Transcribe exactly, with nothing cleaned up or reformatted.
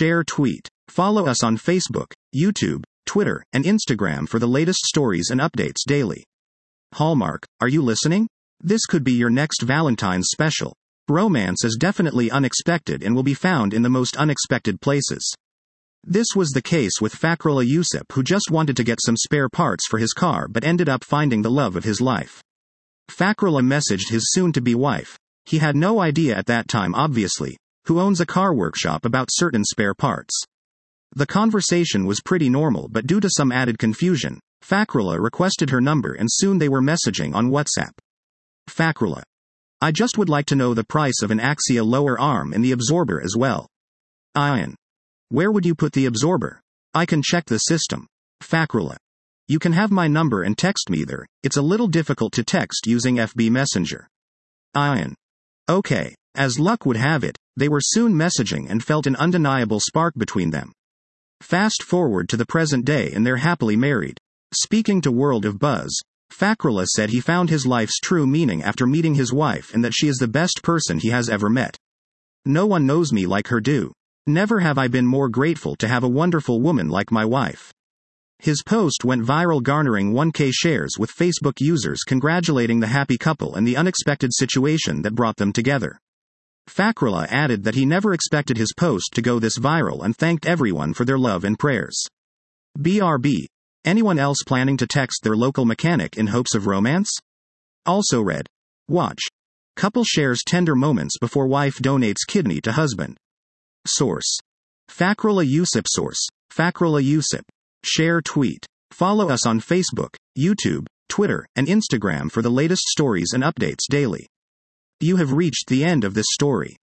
share, tweet. Follow us on Facebook, YouTube, Twitter, and Instagram for the latest stories and updates daily. Hallmark, are you listening? This could be your next Valentine's special. Romance is definitely unexpected and will be found in the most unexpected places. This was the case with Fakhrullah Yusuf, who just wanted to get some spare parts for his car but ended up finding the love of his life. Fakhrullah messaged his soon-to-be wife. He had no idea at that time, obviously, who owns a car workshop, about certain spare parts. The conversation was pretty normal, but due to some added confusion, Fakhrullah requested her number and soon they were messaging on WhatsApp. Fakhrullah: I just would like to know the price of an Axia lower arm and the absorber as well. Ayan: Where would you put the absorber? I can check the system. Fakhrullah: You can have my number and text me there, it's a little difficult to text using F B Messenger. Ayan: Okay. As luck would have it, they were soon messaging and felt an undeniable spark between them. Fast forward to the present day and they're happily married. Speaking to World of Buzz, Fakhrullah said he found his life's true meaning after meeting his wife and that she is the best person he has ever met. No one knows me like her do. Never have I been more grateful to have a wonderful woman like my wife. His post went viral, garnering one K shares, with Facebook users congratulating the happy couple and the unexpected situation that brought them together. Fakhrullah added that he never expected his post to go this viral and thanked everyone for their love and prayers. B R B. Anyone else planning to text their local mechanic in hopes of romance? Also read. Watch. Couple shares tender moments before wife donates kidney to husband. Source: Fakhrullah Yusuf. Source: Fakhrullah Yusuf. Share, tweet. Follow us on Facebook, YouTube, Twitter, and Instagram for the latest stories and updates daily. You have reached the end of this story.